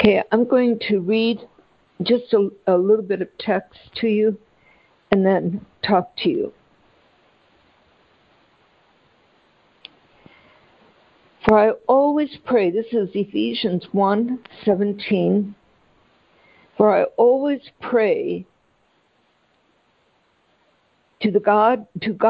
Okay, I'm going to read just a little bit of text to you and then talk to you. For I always pray, this is Ephesians 1:17. For I always pray to the God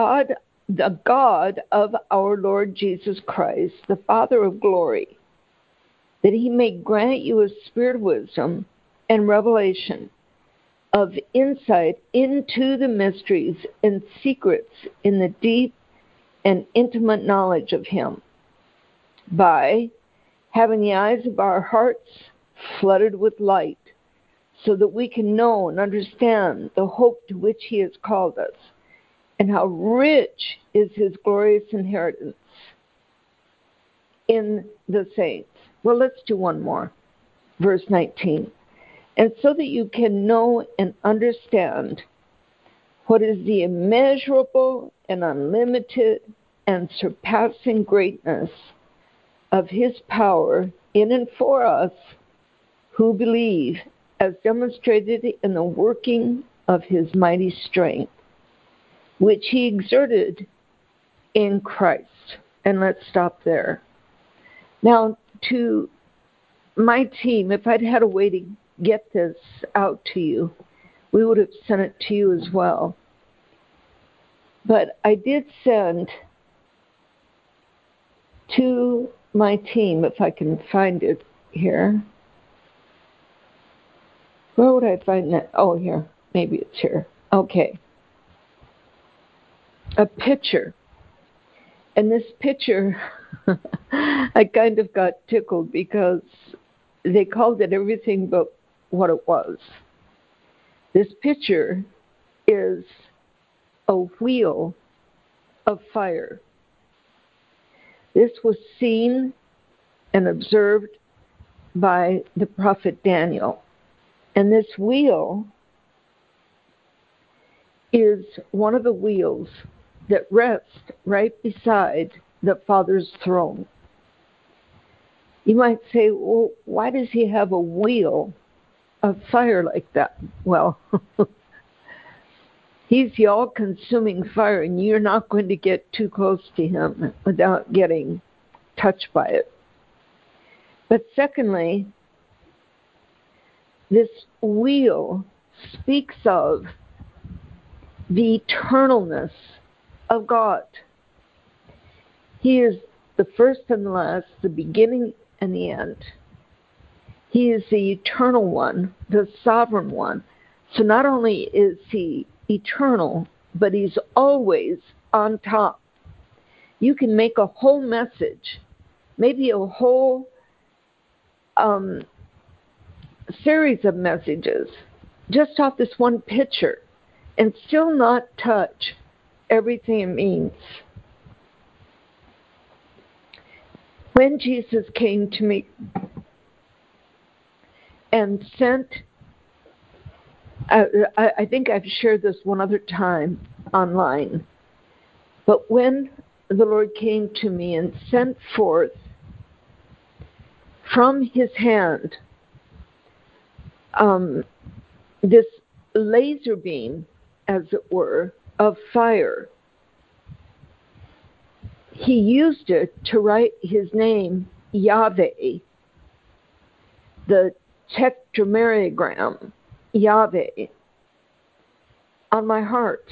of our Lord Jesus Christ, the Father of glory, that he may grant you a spirit of wisdom and revelation of insight into the mysteries and secrets in the deep and intimate knowledge of him, by having the eyes of our hearts flooded with light, so that we can know and understand the hope to which he has called us, and how rich is his glorious inheritance in the saints. Well, let's do one more. Verse 19. And so that you can know and understand what is the immeasurable and unlimited and surpassing greatness of his power in and for us who believe, as demonstrated in the working of his mighty strength, which he exerted in Christ. And let's stop there. Now, to my team, if I'd had a way to get this out to you, we would have sent it to you as well. But I did send to my team, if I can find it here. Where would I find that? Oh, here. Maybe it's here. Okay. A picture. And this picture, I kind of got tickled because they called it everything but what it was. This picture is a wheel of fire. This was seen and observed by the prophet Daniel. And this wheel is one of the wheels that rests right beside the Father's throne. You might say, well, why does he have a wheel of fire like that? Well, he's the all-consuming fire, and you're not going to get too close to him without getting touched by it. But secondly, this wheel speaks of the eternalness of God. He is the first and the last, the beginning and the end. He is the eternal one, the sovereign one. So not only is he eternal, but he's always on top. You can make a whole message, maybe a whole series of messages, just off this one picture, and still not touch everything it means. When Jesus came to me and sent, I think I've shared this one other time online, but when the Lord came to me and sent forth from his hand this laser beam, as it were, of fire, he used it to write his name, Yahweh, the tetragrammaton, Yahweh, on my heart.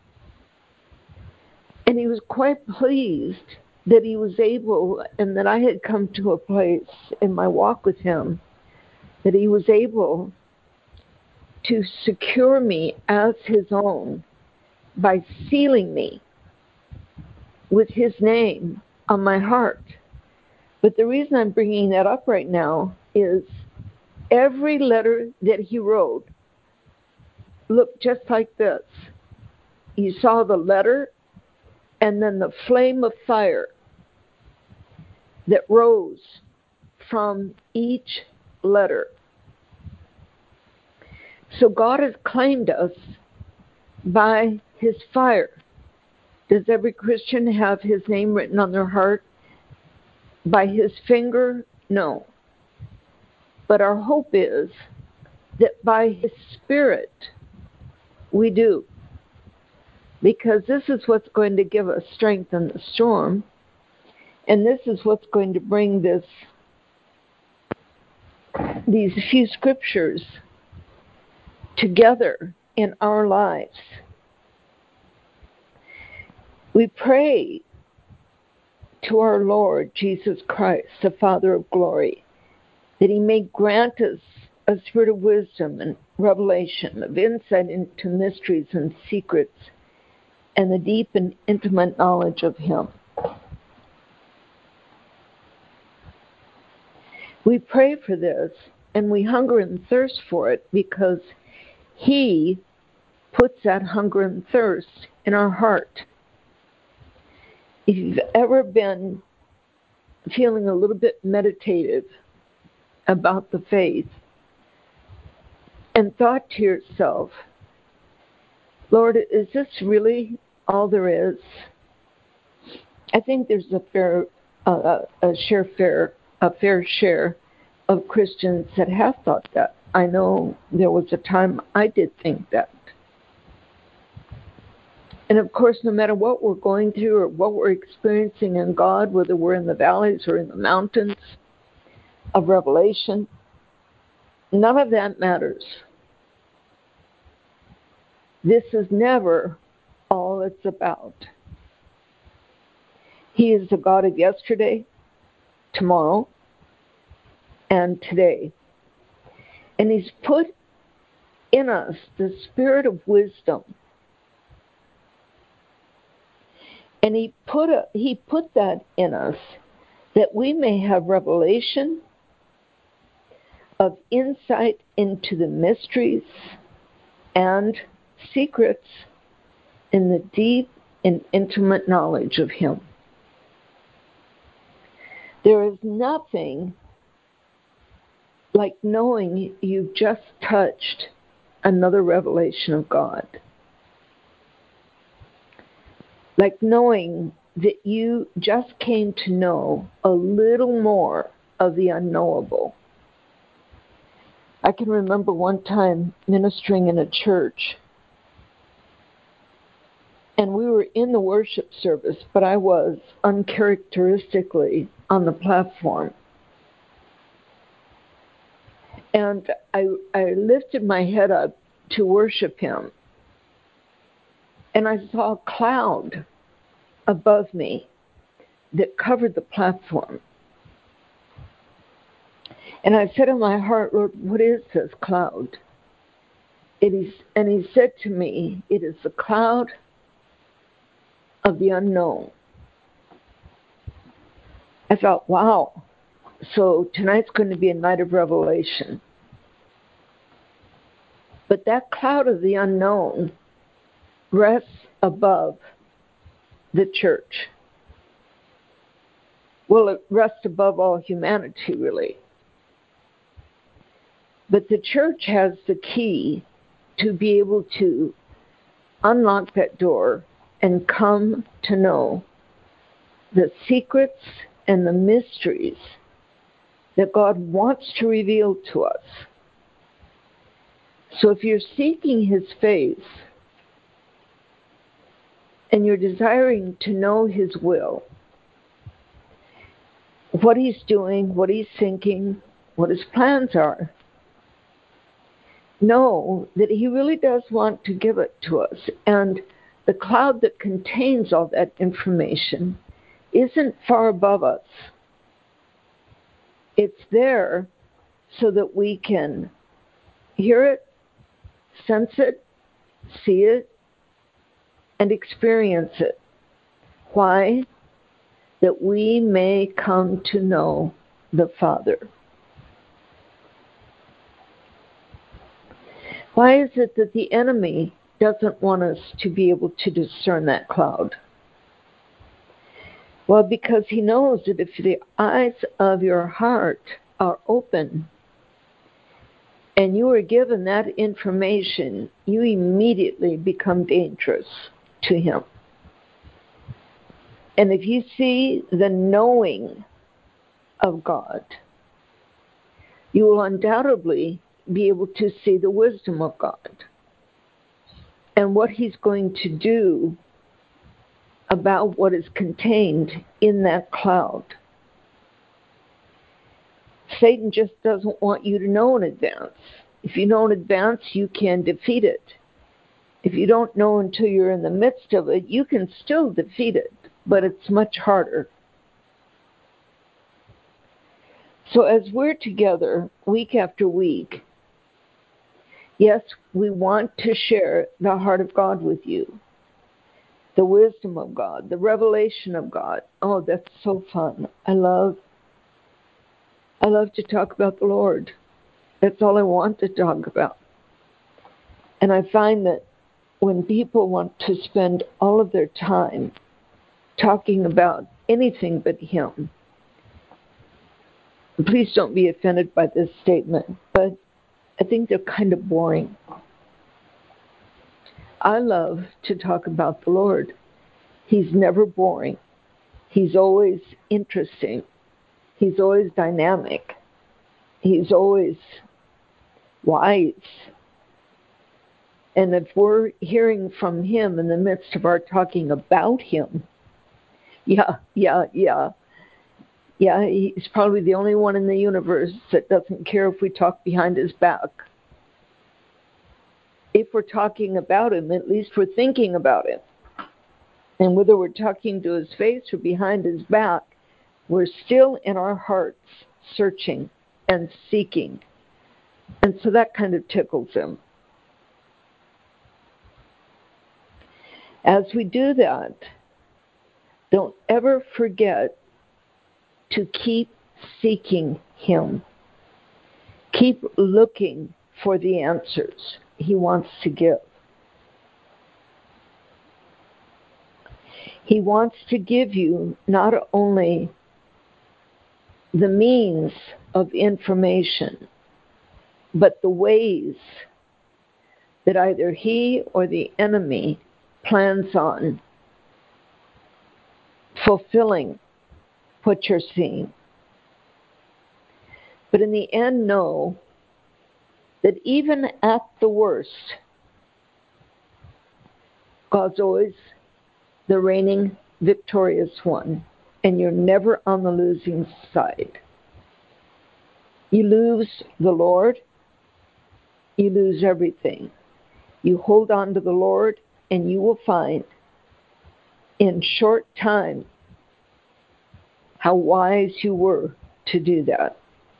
And he was quite pleased that he was able, and that I had come to a place in my walk with him, that he was able to secure me as his own by sealing me with his name on my heart. But the reason I'm bringing that up right now is every letter that he wrote looked just like this. You saw the letter and then the flame of fire that rose from each letter. So God has claimed us by his fire. Does every Christian have his name written on their heart by his finger? No. But our hope is that by His Spirit we do. Because this is what's going to give us strength in the storm. And this is what's going to bring these few scriptures together in our lives. We pray to our Lord Jesus Christ, the Father of glory, that He may grant us a spirit of wisdom and revelation, of insight into mysteries and secrets, and the deep and intimate knowledge of Him. We pray for this, and we hunger and thirst for it because He puts that hunger and thirst in our heart. If you've ever been feeling a little bit meditative about the faith and thought to yourself, Lord, is this really all there is? I think there's a fair share of Christians that have thought that. I know there was a time I did think that. And of course, no matter what we're going through or what we're experiencing in God, whether we're in the valleys or in the mountains of revelation, none of that matters. This is never all it's about. He is the God of yesterday, tomorrow, and today. And He's put in us the spirit of wisdom. And He put that in us that we may have revelation of insight into the mysteries and secrets in the deep and intimate knowledge of Him. There is nothing like knowing you've just touched another revelation of God. Like knowing that you just came to know a little more of the unknowable. I can remember one time ministering in a church, and we were in the worship service, but I was uncharacteristically on the platform. And I lifted my head up to worship Him, and I saw a cloud above me that covered the platform. And I said in my heart, Lord, what is this cloud? And He said to me, it is the cloud of the unknown. I thought, wow, so tonight's going to be a night of revelation. But that cloud of the unknown rests above the church. Well, it rests above all humanity, really. But the church has the key to be able to unlock that door and come to know the secrets and the mysteries that God wants to reveal to us. So if you're seeking His face and you're desiring to know His will, what He's doing, what He's thinking, what His plans are, know that He really does want to give it to us. And the cloud that contains all that information isn't far above us. It's there so that we can hear it, sense it, see it, and experience it. Why? That we may come to know the Father. Why is it that the enemy doesn't want us to be able to discern that cloud? Well, because he knows that if the eyes of your heart are open and you are given that information, you immediately become dangerous to him. And if you see the knowing of God, you will undoubtedly be able to see the wisdom of God and what He's going to do about what is contained in that cloud. Satan just doesn't want you to know in advance. If you know in advance, you can defeat it. If you don't know until you're in the midst of it, you can still defeat it, but it's much harder. So as we're together week after week, yes, we want to share the heart of God with you, the wisdom of God, the revelation of God. Oh, that's so fun. I love to talk about the Lord. That's all I want to talk about. And I find that when people want to spend all of their time talking about anything but Him, please don't be offended by this statement, but I think they're kind of boring. I love to talk about the Lord. He's never boring. He's always interesting. He's always dynamic. He's always wise. And if we're hearing from Him in the midst of our talking about Him, yeah, He's probably the only one in the universe that doesn't care if we talk behind His back. If we're talking about Him, at least we're thinking about Him. And whether we're talking to His face or behind His back, we're still in our hearts searching and seeking. And so that kind of tickles Him. As we do that, don't ever forget to keep seeking Him. Keep looking for the answers He wants to give. He wants to give you not only the means of information, but the ways that either He or the enemy plans on fulfilling what you're seeing. But in the end, know that even at the worst, God's always the reigning victorious one, and you're never on the losing side. You lose the Lord, you lose everything. You hold on to the Lord, and you will find in short time how wise you were to do that.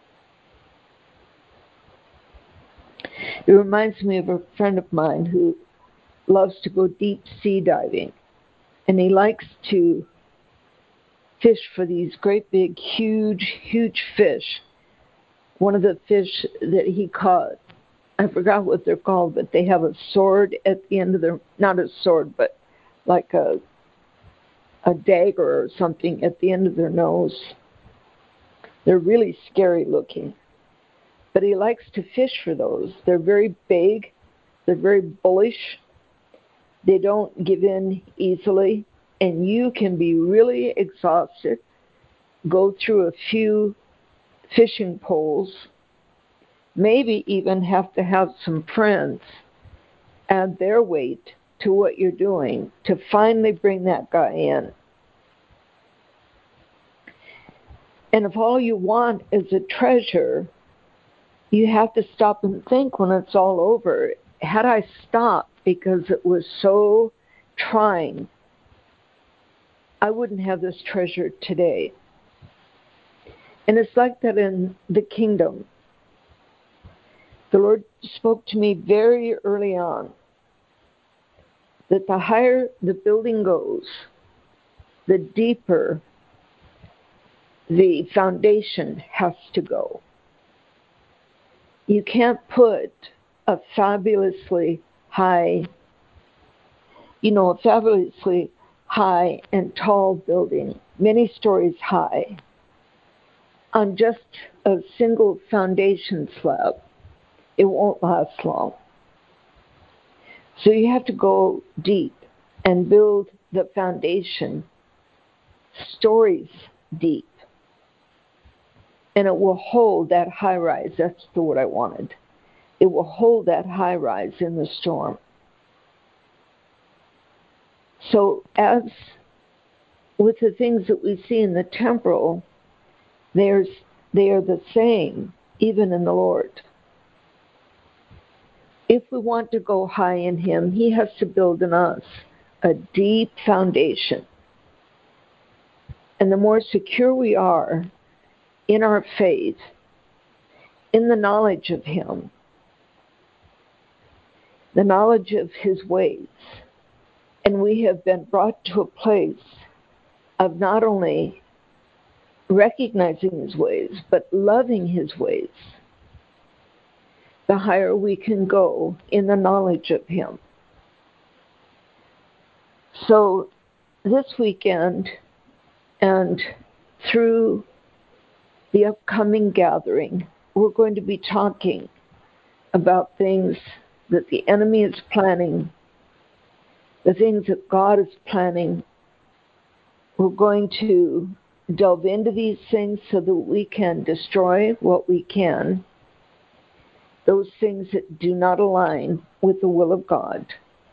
It reminds me of a friend of mine who loves to go deep sea diving, and he likes to fish for these great big, huge fish. One of the fish that he caught, I forgot what they're called, but they have a sword at the end of their, not a sword, but like a dagger or something at the end of their nose. They're really scary looking. But he likes to fish for those. They're very big. They're very bullish. They don't give in easily. And you can be really exhausted, go through a few fishing poles, maybe even have to have some friends add their weight to what you're doing to finally bring that guy in. And if all you want is a treasure, you have to stop and think when it's all over. Had I stopped because it was so trying, I wouldn't have this treasure today. And it's like that in the kingdom. The Lord spoke to me very early on that the higher the building goes, the deeper the foundation has to go. You can't put a fabulously high and tall building, many stories high, on just a single foundation slab. It won't last long. So you have to go deep and build the foundation stories deep. And it will hold that high rise. That's the word I wanted. It will hold that high rise in the storm. So as with the things that we see in the temporal, they are the same, even in the Lord. If we want to go high in Him, He has to build in us a deep foundation. And the more secure we are in our faith, in the knowledge of Him, the knowledge of His ways, and we have been brought to a place of not only recognizing His ways, but loving His ways, the higher we can go in the knowledge of Him. So this weekend and through the upcoming gathering, we're going to be talking about things that the enemy is planning, the things that God is planning. We're going to delve into these things so that we can destroy what we can, those things that do not align with the will of God,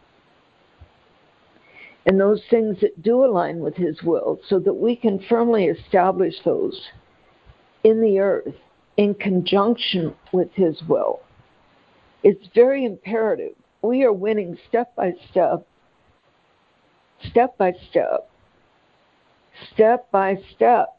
and those things that do align with His will, so that we can firmly establish those in the earth in conjunction with His will. It's very imperative. We are winning step by step, step by step, step by step.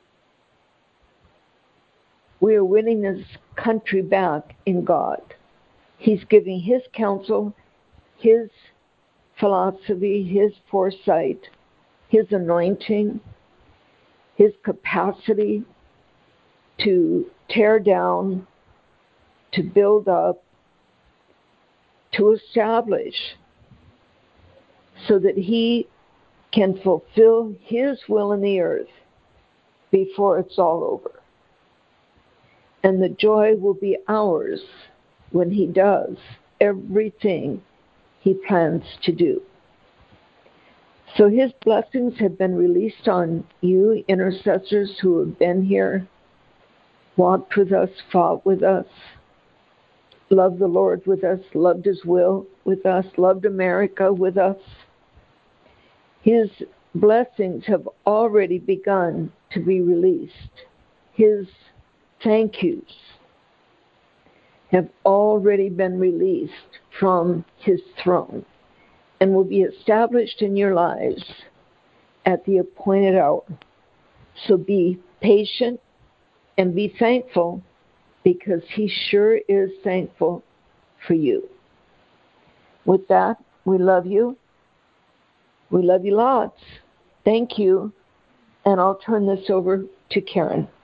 We are winning this country back in God. He's giving His counsel, His philosophy, His foresight, His anointing, His capacity to tear down, to build up, to establish, so that He can fulfill His will in the earth before it's all over. And the joy will be ours when He does everything He plans to do. So His blessings have been released on you, intercessors who have been here, walked with us, fought with us, loved the Lord with us, loved His will with us, loved America with us. His blessings have already begun to be released. His thank yous have already been released from His throne and will be established in your lives at the appointed hour. So be patient and be thankful, because He sure is thankful for you. With that, we love you. We love you lots. Thank you. And I'll turn this over to Karen.